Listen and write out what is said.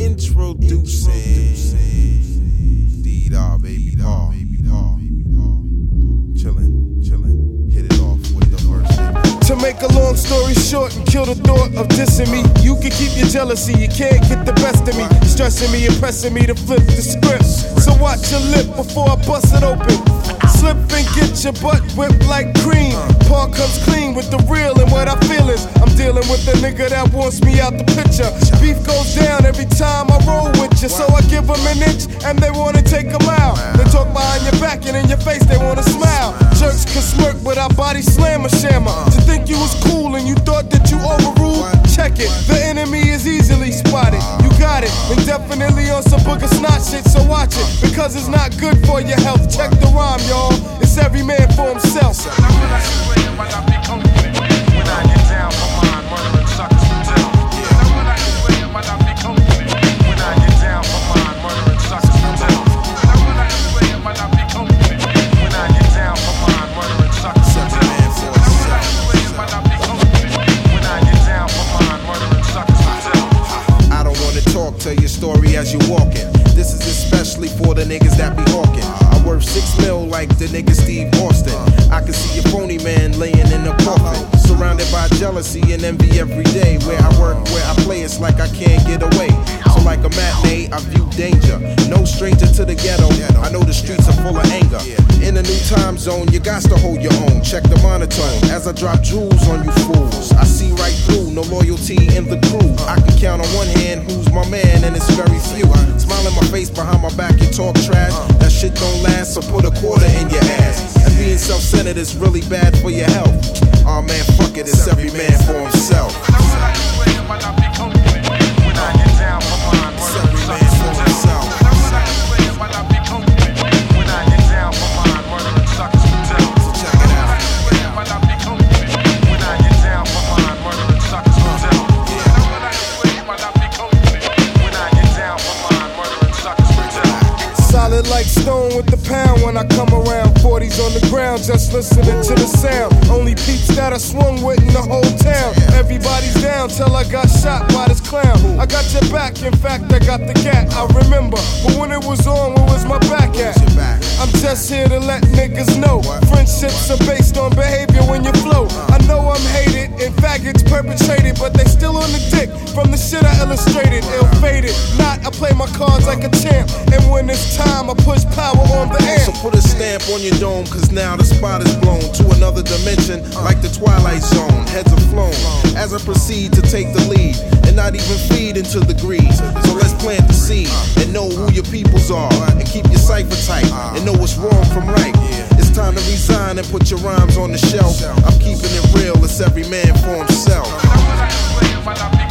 Introducing D-Daw, baby Daw. Chillin', hit it off with the verse. To make a long story short and kill the thought of dissing me, you can keep your jealousy, you can't get the best of me. Stressing me, impressing me to flip the script. So watch your lip before I bust it open. Slip and get your butt whipped like cream. Paul comes clean with the real, and what I feel is I'm dealing with a nigga that wants me out the picture. Beef goes down every time I roll with you, so I give them an inch and they wanna take a mile. They talk behind your back and in your face they wanna smile. Jerks can smirk but our body slam a shammer. To think you was cool and you thought that you overruled, check it, the enemy is easily spotted. You got it, and definitely on some booger snot shit, so watch it, because it's not good for your health. Check the rhyme, y'all, it's every man for himself. Tell your story as you walkin'. This is especially for the niggas that be hawkin'. I'm worth 6 mil like the nigga Steve Austin. I can see your phony man laying in a coffin, surrounded by jealousy and envy every day. Where I work, where I play, it's like I can't get away. So like a matinee, I view danger. No stranger to the ghetto, I know the streets are full of anger. In a new time zone, you got to hold your own. Check the monotone as I drop jewels on you fools. I see right through, no loyalty in the crew. I can count on one hand who's my man, and it's very few. Smile in my face, behind my back, you talk trash. That shit don't last, so put a quarter in your ass. And being self-centered is really bad for your health. Aw man, fuck it, it's every man for himself. Solid like stone with the pound when I come around. 40s on the ground, just listening to the sound. Only peeps that I swung with in the whole town. Everybody's down till I got shot by this clown. I got your back, in fact I got the gat. I remember, but when it was on, where was my back at? I'm just here to let niggas know friendships are based on behavior when you flow. I know I'm hated and faggots perpetrated, but they still on the dick from the shit I illustrated. Ill-fated, not I play my cards like a champ, and when it's time I push power on the amp. So put a stamp on your dome, cause now the spot is blown to another dimension, like the Twilight Zone. Heads are flown as I proceed to take the lead, and not even feed into the greed. So let's plant the seed and know who your peoples are, and keep your cipher tight and know what's wrong from right. It's time to resign and put your rhymes on the shelf. I'm keeping it real, it's every man for himself.